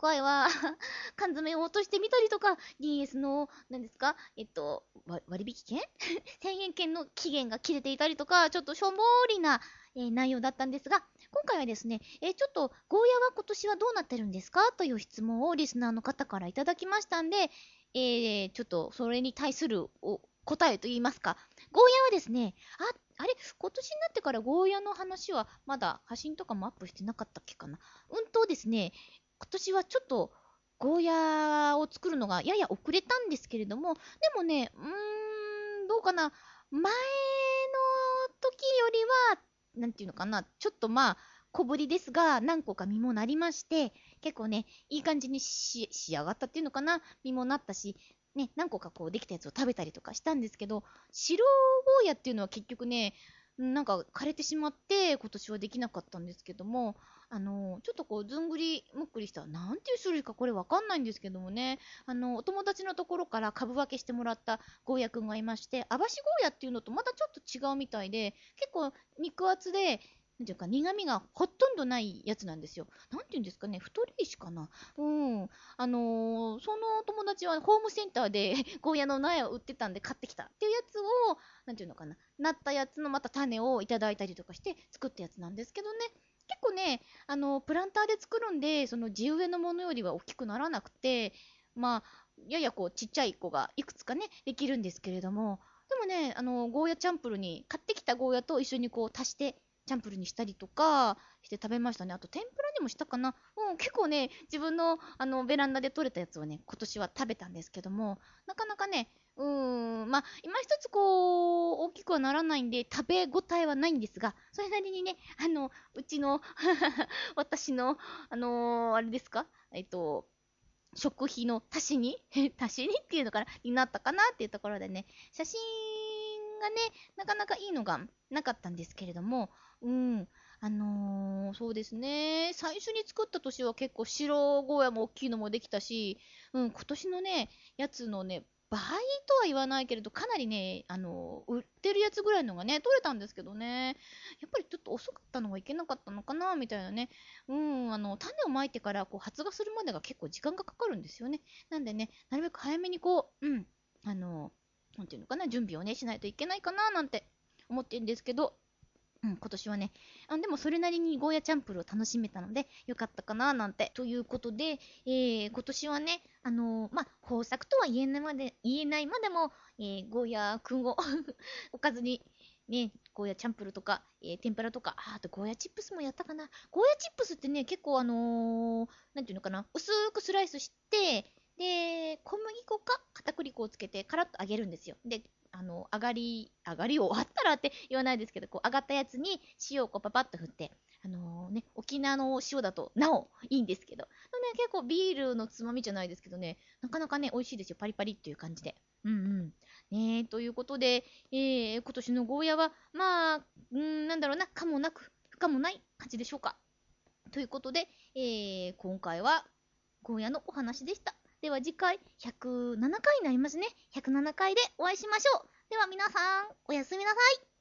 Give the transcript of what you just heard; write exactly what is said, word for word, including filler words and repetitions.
回は缶詰を落としてみたりとか、ディーエス の、何ですか、えっと、割引券せんえん券の期限が切れていたりとか、ちょっとしょんぼりな、えー内容だったんですが、今回はですね、えーちょっと、ゴーヤは今年はどうなってるんですかという質問をリスナーの方からいただきましたんで、えーちょっとそれに対するお答えといいますか、ゴーヤはですね、あ、あれ、今年になってからゴーヤの話はまだ写真とかもアップしてなかったっけかな。うんとですね、今年はちょっとゴーヤを作るのがやや遅れたんですけれども、でもね、うーん、どうかな、前の時よりは、なんていうのかな、ちょっとまあ、小ぶりですが、何個か実もなりまして、結構ね、いい感じにし仕上がったっていうのかな、実もなったし、ね、何個かこうできたやつを食べたりとかしたんですけど、白ゴーヤっていうのは結局ね、なんか枯れてしまって、今年はできなかったんですけども、あの、ちょっとこう、ずんぐりむっくりした、なんていう種類かこれわかんないんですけどもね、あの、お友達のところから株分けしてもらったゴーヤくんがいまして、網走ゴーヤっていうのとまたちょっと違うみたいで、結構肉厚で、なんていうか苦味がほとんどないやつなんですよ。なんていうんですかね、太り石かな。うん。あのーその友達はホームセンターでゴーヤの苗を売ってたんで買ってきたっていうやつを、なんていうのかな、なったやつのまた種をいただいたりとかして作ったやつなんですけどね。結構ね、あの、プランターで作るんで、その地植えのものよりは大きくならなくて、まあ、ややこうちっちゃい子がいくつかね、できるんですけれども、でもね、あの、ゴーヤチャンプルに、買ってきたゴーヤと一緒にこう足して、チャンプルにしたりとかして食べましたね。あと天ぷらにもしたかな。うん、結構ね、自分のあのベランダで採れたやつをね、今年は食べたんですけども、なかなかね、うーん、まあ、今一つこう、大きくはならないんで、食べ応えはないんですが、それなりにね、あの、うちの私の、あのーあれですか、えっと、食費の足しに足しにっていうのかなになったかなっていうところでね、写真がね、なかなかいいのがなかったんですけれども、うん、あのーそうですね、最初に作った年は結構白ゴーヤも大きいのもできたし、うん、今年のね、やつのね、倍とは言わないけれど、かなりね、あのー売ってるやつぐらいのがね、取れたんですけどね、やっぱりちょっと遅かったのがいけなかったのかな、みたいなね、うん、あの、種をまいてからこう発芽するまでが結構時間がかかるんですよね。なんでね、なるべく早めにこう、うん、あの、なんていうのかな、準備をね、しないといけないかな、なんて思ってるんですけど、うん、今年はね、あでもそれなりにゴーヤチャンプルを楽しめたので、よかったかな、なんて。ということで、えー、今年はね、あのーまあ、豊作とは言えないまで、言えないまでも、えー、ゴーヤくんをおかずに、ね、ゴーヤチャンプルとか、えー天ぷらとか、ああとゴーヤチップスもやったかな。ゴーヤチップスってね、結構あのーなんていうのかな、薄くスライスして、で、小麦粉か片栗粉をつけてカラッと揚げるんですよ。で、あの、上がり、上がりをあったらって言わないですけど、こう上がったやつに塩をこうパパッと振って、あのね、沖縄の塩だとなおいいんですけど、ね、結構ビールのつまみじゃないですけどね、なかなかね、美味しいですよ。パリパリっていう感じで。うんうん。ねということで、えー、今年のゴーヤは、まあ、うん、なんだろうな、かもなく、不可もない感じでしょうか。ということで、えー、今回はゴーヤのお話でした。では次回ひゃくななかいになりますね。ひゃくななかいでお会いしましょう。では皆さん、おやすみなさい。